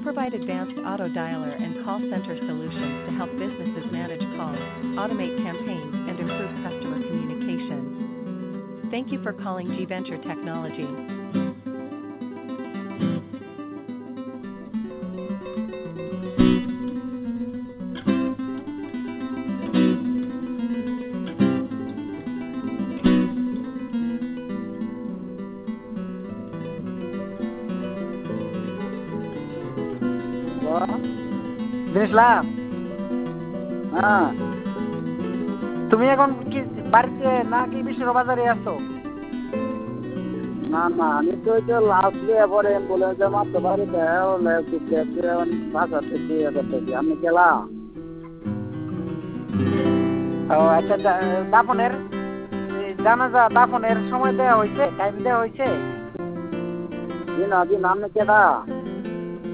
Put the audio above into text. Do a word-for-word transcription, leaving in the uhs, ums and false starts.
provide advanced auto dialer and call center solutions to help businesses manage calls, automate campaigns, and improve customer communication. Thank you for calling G Venture Technology. দিনেশলাম, হ্যাঁ তুমি এখন কি বাড়িতে নাকি বিশ্বের বাজারে আছো? না না আমি তো ওই যে লাস্ট দিয়ে পরে অ্যাম্বুলেন্সে মারতে পারি বাসা থেকে ইয়ে করতেছি। আমি গেলা ও আচ্ছা, দা- দাফনের এই জানাজা দাফনের সময় দেওয়া হয়েছে, টাইম দেওয়া হয়েছে? দিন দিন আমি কেটা